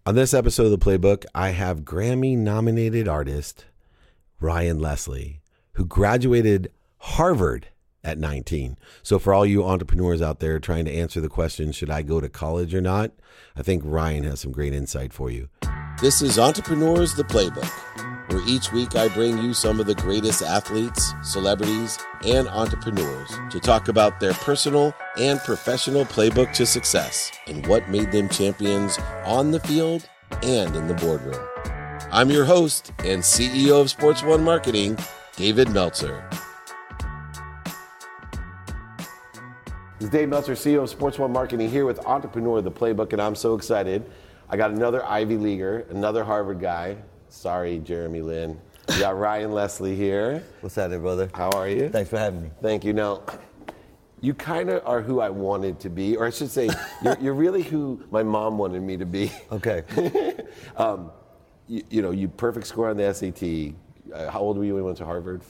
On this episode of The Playbook, I have Grammy-nominated artist Ryan Leslie, who graduated Harvard at 19. So for all you entrepreneurs out there trying to answer the question, should I go to college or not? I think Ryan has some great insight for you. This is Entrepreneurs, The Playbook, where each week I bring you some of the greatest athletes, celebrities, and entrepreneurs to talk about their personal and professional playbook to success and what made them champions on the field and in the boardroom. I'm your host and CEO of Sports One Marketing, David Meltzer. This is Dave Meltzer, CEO of Sports One Marketing, here with Entrepreneur, The Playbook, and I'm so excited. I got another Ivy Leaguer, another Harvard guy. Sorry, Jeremy Lin. We got Ryan Leslie here. What's happening, brother? How are you? Thanks for having me. Thank you. Now, you kind of are who I wanted to be, or I should say, you're really who my mom wanted me to be. Okay. You perfect score on the SAT. How old were you when you went to Harvard?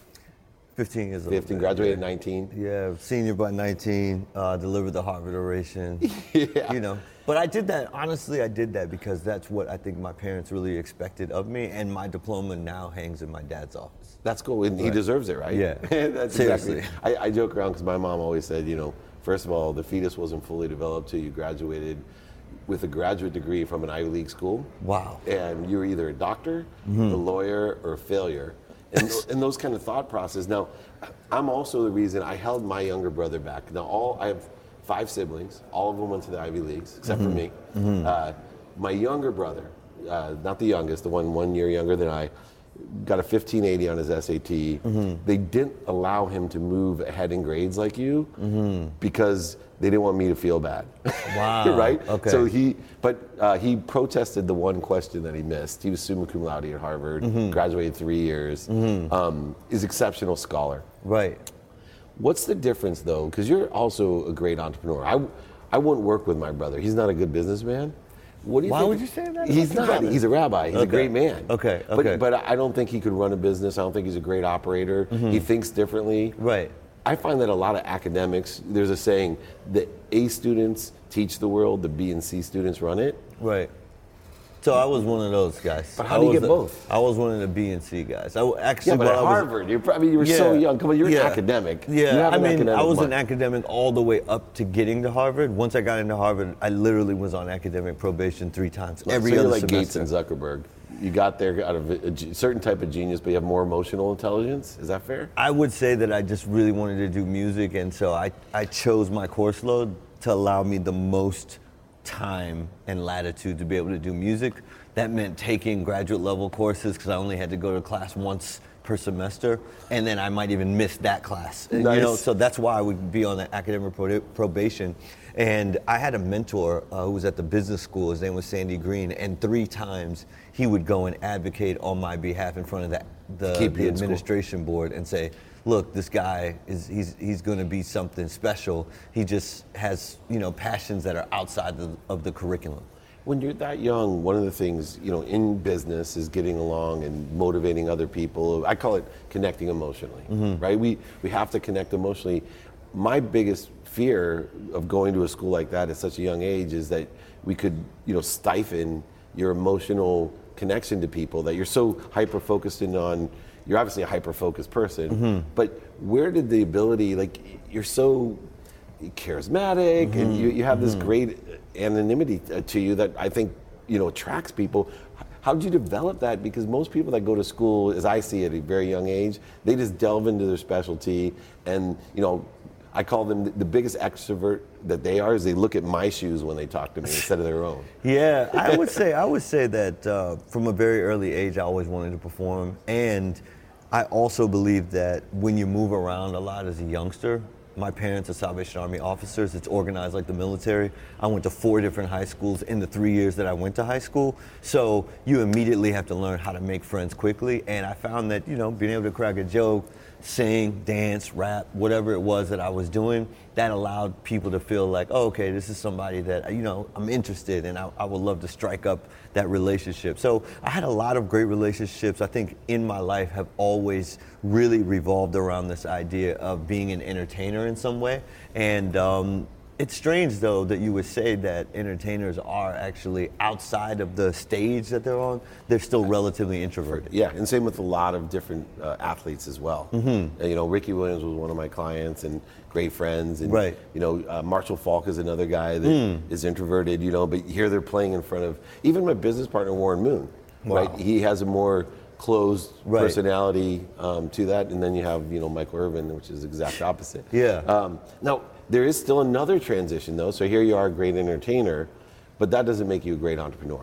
15 years old. 15, graduated at 19? Yeah, senior by 19, delivered the Harvard oration. Yeah. You know, but I did that, honestly, I did that because that's what I think my parents really expected of me, and my diploma now hangs in my dad's office. That's cool, and he deserves it, right? Yeah. That's Seriously. Exactly. I joke around because my mom always said, first of all, the fetus wasn't fully developed till you graduated with a graduate degree from an Ivy League school. Wow. And you were either a doctor, a lawyer, or a failure. And those kind of thought process. Now, I'm also the reason I held my younger brother back. Now, I have 5 siblings. All of them went to the Ivy Leagues, except for me. My younger brother, not the youngest, the one year younger than I, got a 1580 on his SAT. They didn't allow him to move ahead in grades like you because they didn't want me to feel bad. Wow. Right? Okay. So he protested the one question that he missed. He was summa cum laude at Harvard, graduated 3 years, is exceptional scholar. Right. What's the difference though? Because you're also a great entrepreneur. I wouldn't work with my brother. He's not a good businessman. What do you Why think? would you say that? He's not. He's a rabbi. He's a great man. Okay. But I don't think he could run a business. I don't think he's a great operator. He thinks differently. Right. I find that a lot of academics, there's a saying, the A students teach the world, the B and C students run it. Right. So I was one of those guys. But how do you get both? I was one of the B and C guys. But at Harvard, you were so young. Come on, you're an academic. Yeah, I was an academic all the way up to getting to Harvard. Once I got into Harvard, I literally was on academic probation 3 times. Every you're other like semester. Gates and Zuckerberg. You got there out of a certain type of genius, but you have more emotional intelligence. Is that fair? I would say that I just really wanted to do music, and so I chose my course load to allow me the most time and latitude to be able to do music. That meant taking graduate level courses because I only had to go to class once per semester, and then I might even miss that class. Nice. So that's why I would be on the academic probation. And I had a mentor who was at the business school. His name was Sandy Green, and 3 times he would go and advocate on my behalf in front of the administration board and say, look, this guy he's going to be something special. He just has passions that are outside of the curriculum. When you're that young, one of the things, in business is getting along and motivating other people. I call it connecting emotionally, right? We have to connect emotionally. My biggest fear of going to a school like that at such a young age is that we could, stifle your emotional connection to people, that you're so hyper-focused on. You're obviously a hyper-focused person, but where did the ability, you're so charismatic and you have this great anonymity to you that I think attracts people. How did you develop that? Because most people that go to school, as I see at a very young age, they just delve into their specialty, and I call them the biggest extrovert that they are is they look at my shoes when they talk to me instead of their own. Yeah, I would say that from a very early age I always wanted to perform, and I also believe that when you move around a lot as a youngster, my parents are Salvation Army officers. It's organized like the military. I went to 4 different high schools in the 3 years that I went to high school. So you immediately have to learn how to make friends quickly. And I found that, being able to crack a joke, sing, dance, rap, whatever it was that I was doing, that allowed people to feel like, oh, okay, this is somebody that, I'm interested in. I would love to strike up that relationship. So I had a lot of great relationships. I think in my life have always really revolved around this idea of being an entertainer in some way. And It's strange though that you would say that entertainers are actually outside of the stage that they're on. They're still relatively introverted. Yeah, and same with a lot of different athletes as well. You know, Ricky Williams was one of my clients and great friends. And, Right. you know, Marshall Falk is another guy that is introverted, you know, but here they're playing in front of, even my business partner, Warren Moon, right? He has a more closed personality to that. And then you have, you know, Michael Irvin, which is the exact opposite. Yeah. Now, there is still another transition though. So here you are, a great entertainer, but that doesn't make you a great entrepreneur.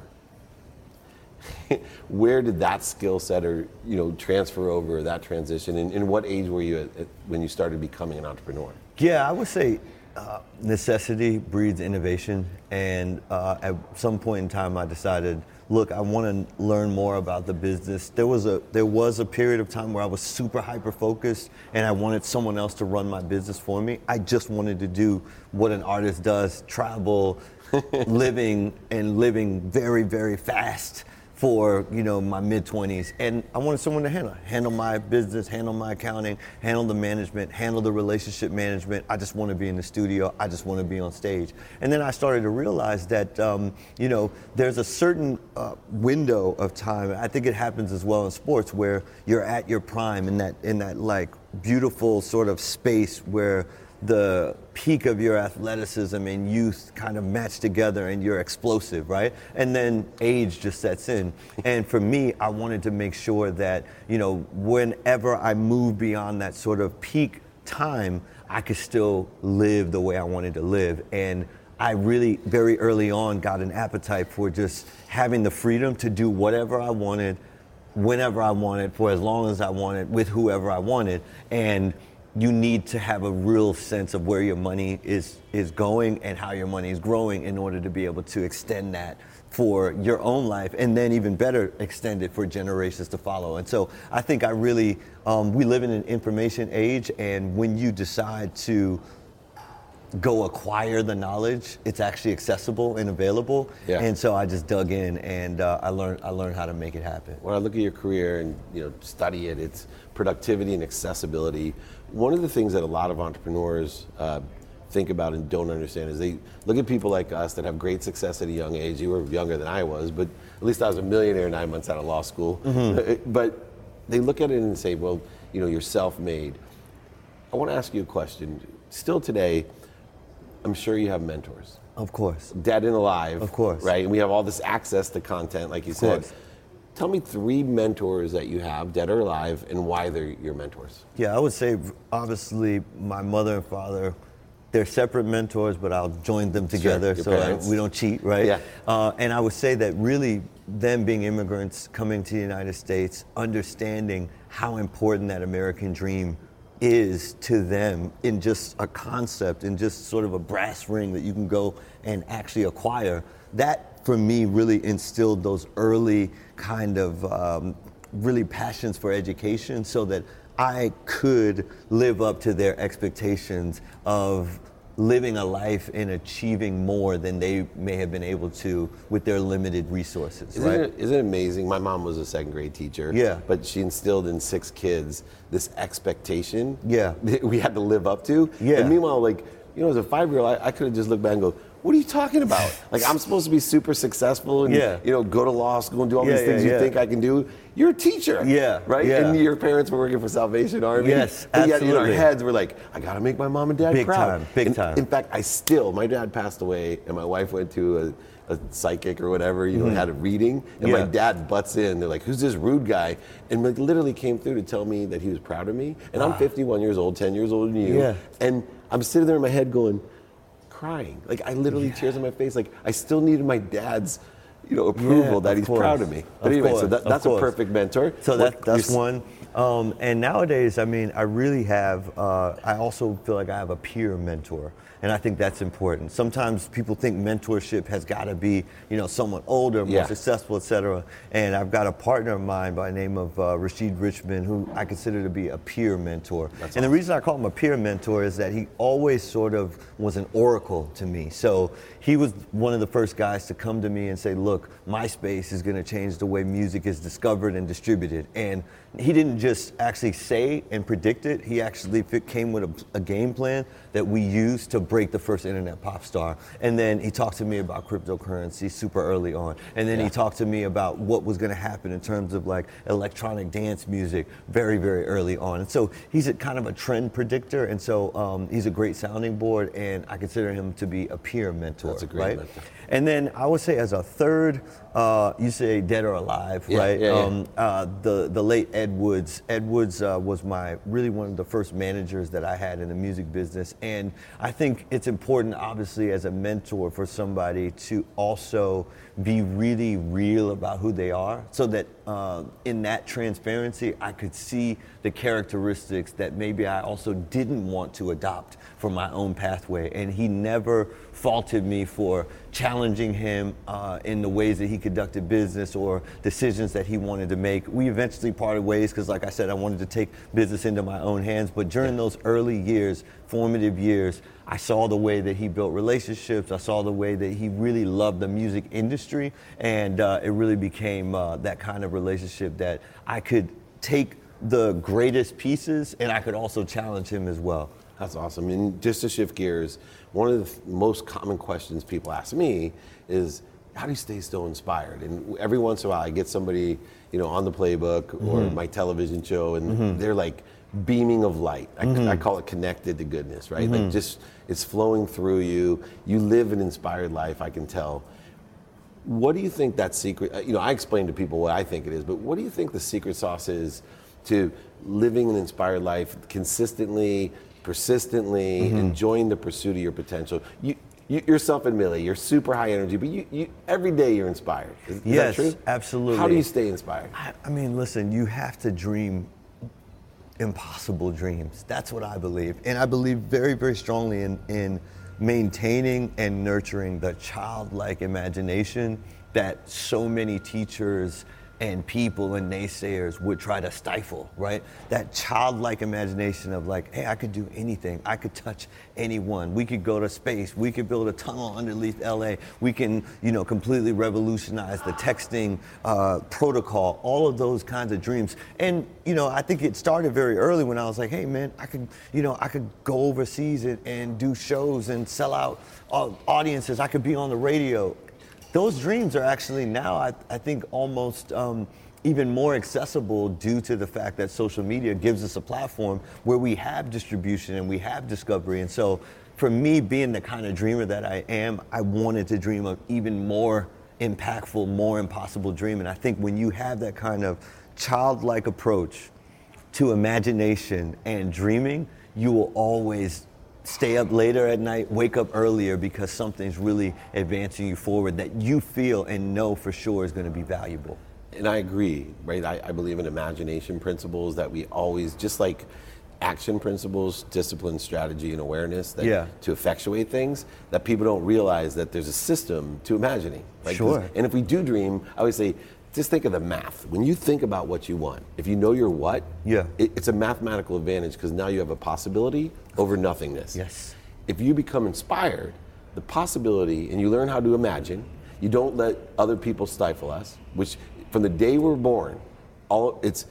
Where did that skill set or, you know, transfer over, that transition, and in what age were you at when you started becoming an entrepreneur? Yeah, I would say necessity breeds innovation, and at some point in time I decided, look, I want to learn more about the business. There was a period of time where I was super hyper focused and I wanted someone else to run my business for me. I just wanted to do what an artist does, travel, living very, very fast for, you know, my mid-20s, and I wanted someone to handle my business, handle my accounting, handle the management, handle the relationship management. I just want to be in the studio. I just want to be on stage. And then I started to realize that, you know, there's a certain window of time. I think it happens as well in sports where you're at your prime in that like beautiful sort of space where the peak of your athleticism and youth kind of match together and you're explosive, right? And then age just sets in. And for me, I wanted to make sure that, you know, whenever I move beyond that sort of peak time, I could still live the way I wanted to live. And I really, very early on, got an appetite for just having the freedom to do whatever I wanted, whenever I wanted, for as long as I wanted, with whoever I wanted. And you need to have a real sense of where your money is going and how your money is growing in order to be able to extend that for your own life, and then even better extend it for generations to follow. And so I think I really, we live in an information age, and when you decide to go acquire the knowledge, it's actually accessible and available. Yeah. And so I just dug in and I learned how to make it happen. When I look at your career and, you know, study it, it's productivity and accessibility. One of the things that a lot of entrepreneurs think about and don't understand is they look at people like us that have great success at a young age. You were younger than I was, but at least I was a millionaire 9 months out of law school. But they look at it and say, well, you know, you're self-made. I want to ask you a question. Still today, I'm sure you have mentors. Of course. Dead and alive. Of course. Right? And we have all this access to content, like you said. Of course. Tell me 3 mentors that you have, dead or alive, and why they're your mentors. Yeah, I would say obviously my mother and father, they're separate mentors, but I'll join them together Your so that parents. we don't cheat, right? Yeah. And I would say that really them being immigrants, coming to the United States, understanding how important that American dream is to them in just a concept, in just sort of a brass ring that you can go and actually acquire. That, for me, really instilled those early kind of really passions for education so that I could live up to their expectations of living a life and achieving more than they may have been able to with their limited resources, right? Isn't it amazing? My mom was a 2nd grade teacher, Yeah. but she instilled in 6 kids this expectation Yeah. that we had to live up to. Yeah. And meanwhile, like, you know, as a 5-year-old, I could have just looked back and go, what are you talking about? Like, I'm supposed to be super successful and, Yeah. you know, go to law school and do all Yeah, these things yeah, you yeah. think I can do. You're a teacher, Yeah, right? yeah. And your parents were working for Salvation Army. Yes, and yet in our absolutely. heads, we're like, I gotta make my mom and dad Big proud. time, big time. In fact, my dad passed away and my wife went to a psychic or whatever, you know, had a reading, and my Yeah. dad butts in. They're like, who's this rude guy? And like literally came through to tell me that he was proud of me. And I'm 51 years old, 10 years older than you. Yeah. And I'm sitting there in my head going, crying. Like I literally tears on my face. Like I still needed my dad's, you know, approval that of he's course. proud of me. But Of anyway, so course, that's of a course. perfect mentor. So that's You're- one. And nowadays, I mean, I really have, I also feel like I have a peer mentor. And I think that's important. Sometimes people think mentorship has got to be, you know, someone older, more Yeah. successful, et cetera. And I've got a partner of mine by the name of Rashid Richmond, who I consider to be a peer mentor. And the reason I call him a peer mentor is that he always sort of was an oracle to me. So he was one of the first guys to come to me and say, look, MySpace is going to change the way music is discovered and distributed. And he didn't just actually say and predict it. He actually came with a game plan that we used to break the first internet pop star. And then he talked to me about cryptocurrency super early on. And then he talked to me about what was going to happen in terms of like electronic dance music very, very early on. And so he's a kind of a trend predictor. And so he's a great sounding board, and I consider him to be a peer mentor. That's a great mentor. And then I would say as a third, you say Dead or Alive, right? The late Ed Woods. Ed Woods was really one of the first managers that I had in the music business. And I think it's important, obviously, as a mentor for somebody to also be really real about who they are, so that in that transparency, I could see the characteristics that maybe I also didn't want to adopt for my own pathway. And he never faulted me for challenging him in the ways that he conducted business or decisions that he wanted to make. We eventually parted ways because, like I said, I wanted to take business into my own hands. But during those early years, formative years, I saw the way that he built relationships. I saw the way that he really loved the music industry. And it really became that kind of relationship that I could take the greatest pieces and I could also challenge him as well. That's awesome. And just to shift gears, one of the most common questions people ask me is, how do you stay so inspired? And every once in a while I get somebody, on the playbook or my television show, and they're like beaming of light. I call it connected to goodness, right? Like just, it's flowing through you. You live an inspired life, I can tell. What do you think that secret, I explain to people what I think it is, but what do you think the secret sauce is to living an inspired life consistently, persistently, enjoying the pursuit of your potential? You're self-admittedly, you're super high energy, but you every day you're inspired. Is that true? Absolutely. How do you stay inspired? I mean, listen, you have to dream impossible dreams. That's what I believe. And I believe very, very strongly in maintaining and nurturing the childlike imagination that so many teachers and people and naysayers would try to stifle, right? That childlike imagination of like, hey, I could do anything. I could touch anyone. We could go to space. We could build a tunnel underneath LA. We can, completely revolutionize the texting protocol, all of those kinds of dreams. And, I think it started very early when I was like, hey man, I could go overseas and do shows and sell out audiences. I could be on the radio. Those dreams are actually now, I think, almost even more accessible due to the fact that social media gives us a platform where we have distribution and we have discovery. And so for me, being the kind of dreamer that I am, I wanted to dream of even more impactful, more impossible dream. And I think when you have that kind of childlike approach to imagination and dreaming, you will always stay up later at night, wake up earlier because something's really advancing you forward that you feel and know for sure is going to be valuable. And I agree, right? I believe in imagination principles that we always, just like action principles, discipline, strategy, and awareness that to effectuate things, that people don't realize that there's a system to imagining. Right? Sure. And if we do dream, I always say, just think of the math. When you think about what you want, if you know your what, it's a mathematical advantage because now you have a possibility over nothingness. Yes. If you become inspired, the possibility, and you learn how to imagine, you don't let other people stifle us, which from the day we're born, it's,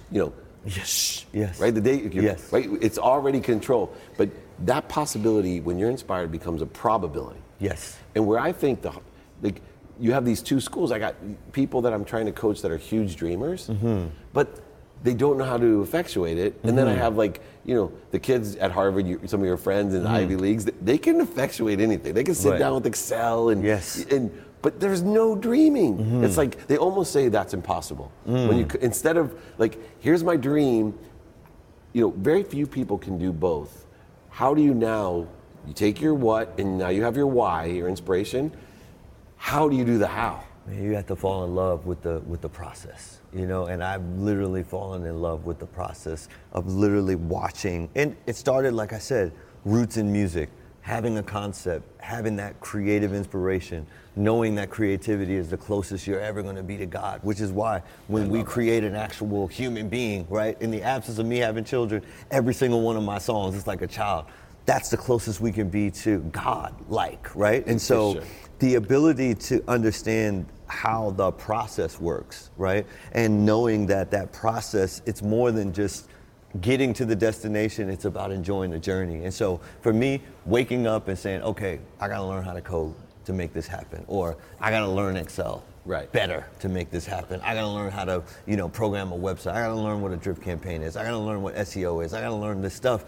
Yes. right? The day, right? It's already controlled. But that possibility, when you're inspired, becomes a probability. Yes. And where I think you have these two schools. I got people that I'm trying to coach that are huge dreamers, but they don't know how to effectuate it. And then I have the kids at Harvard, some of your friends in the Ivy Leagues, they can effectuate anything. They can sit down with Excel but there's no dreaming. It's like they almost say that's impossible. When you instead of like, here's my dream, very few people can do both. How do you now? You take your what, and now you have your why, your inspiration. How do you do the how? Man, you have to fall in love with the process, and I've literally fallen in love with the process of literally watching. And it started, like I said, roots in music, having a concept, having that creative inspiration, knowing that creativity is the closest you're ever going to be to God, which is why when we create an actual human being, right, in the absence of me having children, every single one of my songs is like a child. that's the closest we can be to God-like, right? And so sure. the ability to understand how the process works, right? And knowing that that process, it's more than just getting to the destination, it's about enjoying the journey. And so for me, waking up and saying, okay, I gotta learn how to code to make this happen, or I gotta learn Excel better to make this happen. I gotta learn how to, program a website. I gotta learn what a drip campaign is. I gotta learn what SEO is. I gotta learn this stuff.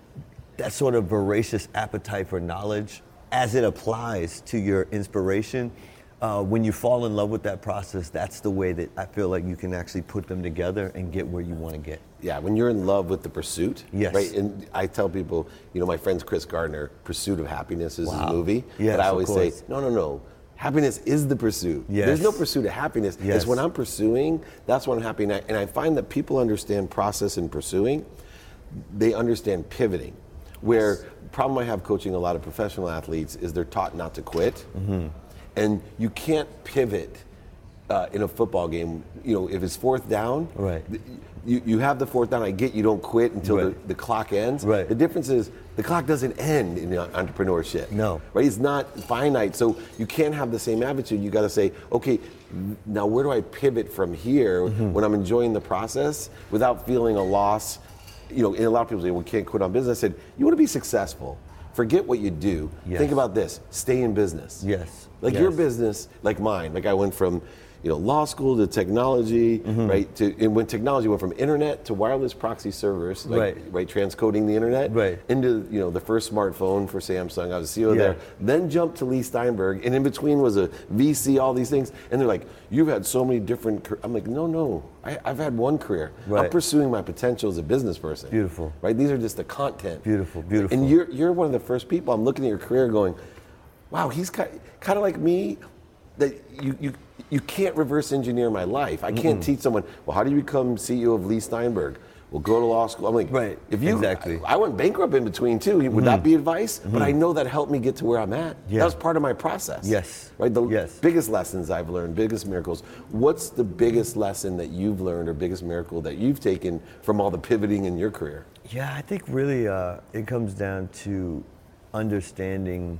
That sort of voracious appetite for knowledge as it applies to your inspiration, when you fall in love with that process, that's the way that I feel like you can actually put them together and get where you want to get. Yeah, when you're in love with the pursuit, yes. Right? And I tell people, my friend's Chris Gardner, Pursuit of Happiness is his movie. Yes, but I always say, course. no. Happiness is the pursuit. Yes. There's no pursuit of happiness. Yes. It's when I'm pursuing, that's when I'm happy. And I find that people understand process in pursuing, they understand pivoting. Where the problem I have coaching a lot of professional athletes is they're taught not to quit. Mm-hmm. And you can't pivot in a football game. If it's fourth down, right. You have the fourth down. I get you don't quit until right. the clock ends. Right. The difference is the clock doesn't end in entrepreneurship. No. Right? It's not finite. So you can't have the same attitude. You got to say, okay, now where do I pivot from here when I'm enjoying the process without feeling a loss? And a lot of people say, well, we can't quit on business. I said, you want to be successful. Forget what you do. Yes. Think about this. Stay in business. Yes. Like your business, like mine. Like I went from, law school to technology, right? And when technology went from internet to wireless proxy servers, right? Transcoding the internet, right? Into the first smartphone for Samsung. I was CEO there. Then jumped to Lee Steinberg, and in between was a VC, all these things. And they're like, "You've had so many different." I'm like, "No. I've had one career. Right. I'm pursuing my potential as a business person." Beautiful. Right? These are just the content. Beautiful. And you're one of the first people. I'm looking at your career, going, "Wow, he's kind of like me." That you can't reverse engineer my life. I can't teach someone, well, how do you become CEO of Lee Steinberg? Well, go to law school. I'm like, right. Exactly. I went bankrupt in between too. Would that be advice? But I know that helped me get to where I'm at. Yeah. That was part of my process. Yes. Right. The yes. biggest lessons I've learned, biggest miracles. What's the biggest lesson that you've learned or biggest miracle that you've taken from all the pivoting in your career? Yeah, I think really it comes down to understanding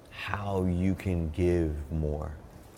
how you can give more.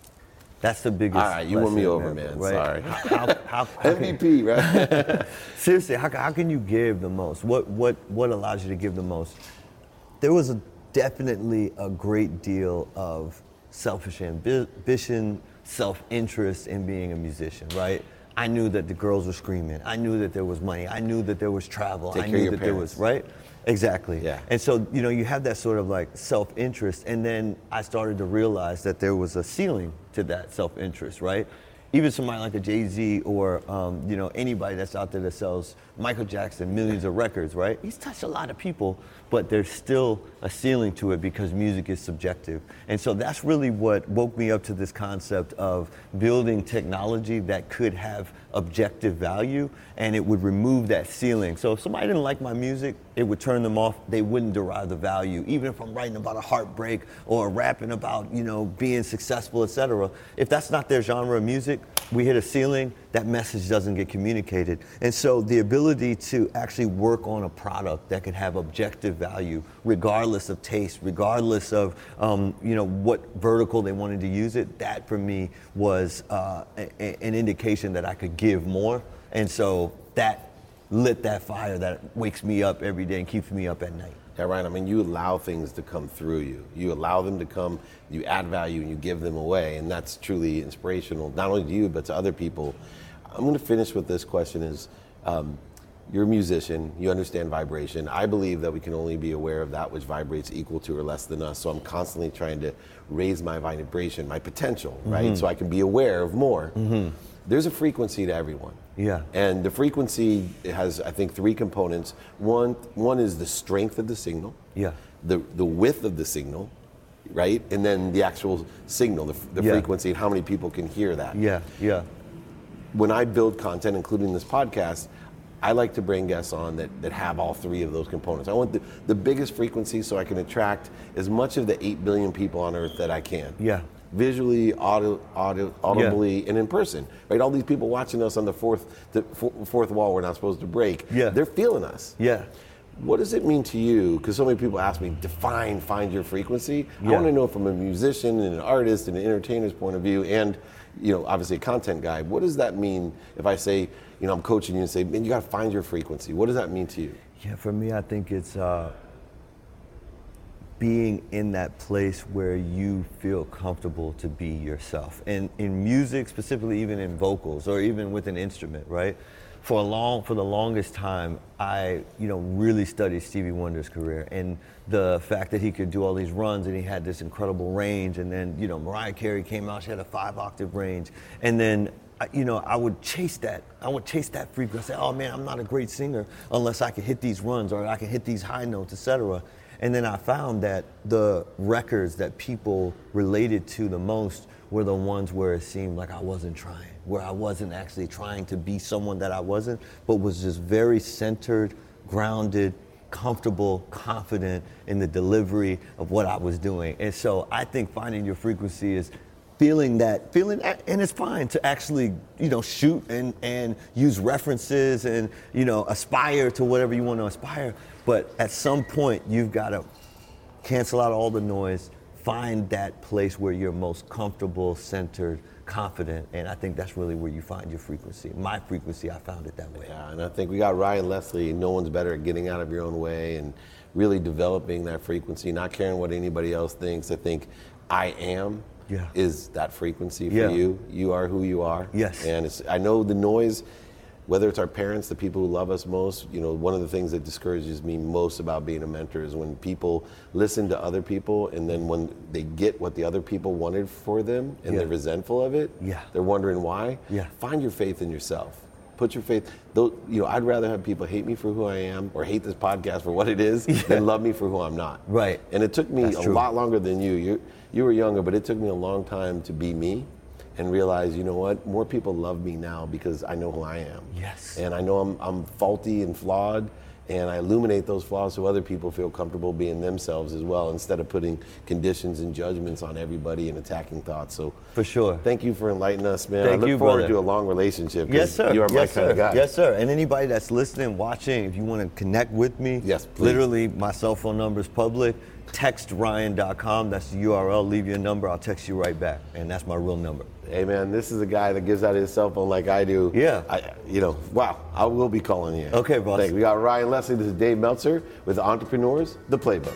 That's the biggest. All right, you won me over, man. Right? Sorry. How MVP, right? Seriously, how can you give the most? What allows you to give the most? There was definitely a great deal of selfish ambition, self-interest in being a musician, right? I knew that the girls were screaming. I knew that there was money. I knew that there was travel. Take I care of knew your that parents. there was, right? Exactly. Yeah. And so, you have that sort of like self-interest, and then I started to realize that there was a ceiling to that self-interest, right? Even somebody like a Jay-Z or, anybody that's out there that sells Michael Jackson millions of records, right? He's touched a lot of people, but there's still a ceiling to it because music is subjective. And so that's really what woke me up to this concept of building technology that could have objective value, and it would remove that ceiling. So if somebody didn't like my music, it would turn them off. They wouldn't derive the value. Even if I'm writing about a heartbreak or rapping about, being successful, etc. If that's not their genre of music, we hit a ceiling, that message doesn't get communicated. And so the ability to actually work on a product that could have objective value, regardless of taste, regardless of what vertical they wanted to use it, that for me was an indication that I could give more. And so that lit that fire that wakes me up every day and keeps me up at night. Yeah, right. I mean, you allow things to come through you. You allow them to come, you add value, and you give them away. And that's truly inspirational, not only to you, but to other people. I'm going to finish with this question is, you're a musician, you understand vibration. I believe that we can only be aware of that which vibrates equal to or less than us. So I'm constantly trying to raise my vibration, my potential, right? So I can be aware of more. There's a frequency to everyone. Yeah. And the frequency has, I think, three components. One is the strength of the signal. Yeah. The width of the signal, right? And then the actual signal, the frequency, and how many people can hear that. Yeah. When I build content, including this podcast, I like to bring guests on that have all three of those components. I want the biggest frequency so I can attract as much of the 8 billion people on earth that I can. Yeah. Visually, audibly, and in person, right? All these people watching us on the fourth wall we're not supposed to break. Yeah. They're feeling us. Yeah. What does it mean to you? Because so many people ask me, find your frequency. I Yeah. want to know from a musician and an artist and an entertainer's point of view, and obviously a content guy. What does that mean if I say, I'm coaching you and say, man, you got to find your frequency? What does that mean to you? Yeah, for me, I think it's being in that place where you feel comfortable to be yourself. And in music, specifically even in vocals or even with an instrument, right? For the longest time, I really studied Stevie Wonder's career and the fact that he could do all these runs and he had this incredible range. And then, Mariah Carey came out, she had a 5-octave range. And then, I would chase that. I would chase that frequency. Oh man, I'm not a great singer unless I can hit these runs or I can hit these high notes, etc. And then I found that the records that people related to the most were the ones where it seemed like I wasn't trying, where I wasn't actually trying to be someone that I wasn't, but was just very centered, grounded, comfortable, confident in the delivery of what I was doing. And so I think finding your frequency is feeling that, and it's fine to actually, shoot and use references and, aspire to whatever you want to aspire. But at some point, you've got to cancel out all the noise, find that place where you're most comfortable, centered, confident, and I think that's really where you find your frequency. My frequency, I found it that way. Yeah, and I think we got Ryan Leslie. No one's better at getting out of your own way and really developing that frequency, not caring what anybody else thinks. I think I am is that frequency for you. You are who you are. Yes. And I know the noise, whether it's our parents, the people who love us most, one of the things that discourages me most about being a mentor is when people listen to other people and then when they get what the other people wanted for them and they're resentful of it, they're wondering why. Find your faith in yourself. Put your faith. I'd rather have people hate me for who I am or hate this podcast for what it is than love me for who I'm not. Right. And it took me a lot longer than you. You were younger, but it took me a long time to be me and realize, you know what, more people love me now because I know who I am. Yes. And I know I'm faulty and flawed, and I illuminate those flaws so other people feel comfortable being themselves as well, instead of putting conditions and judgments on everybody and attacking thoughts. So for sure. Thank you for enlightening us, man. Thank I look you, forward brother. to a long relationship. Yes, sir. You are my kind of guy. Yes, sir. And anybody that's listening, watching, if you want to connect with me, yes, please. Literally, my cell phone number is public. TextRyan.com. That's the URL. Leave your number. I'll text you right back. And that's my real number. Hey, man, this is a guy that gives out his cell phone like I do. Yeah. Wow, I will be calling you. Okay, boss. Thanks. We got Ryan Leslie. This is Dave Meltzer with Entrepreneurs, The Playbook.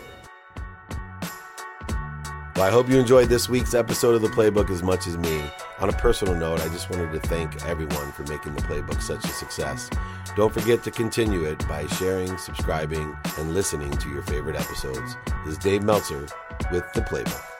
Well, I hope you enjoyed this week's episode of The Playbook as much as me. On a personal note, I just wanted to thank everyone for making The Playbook such a success. Don't forget to continue it by sharing, subscribing, and listening to your favorite episodes. This is Dave Meltzer with The Playbook.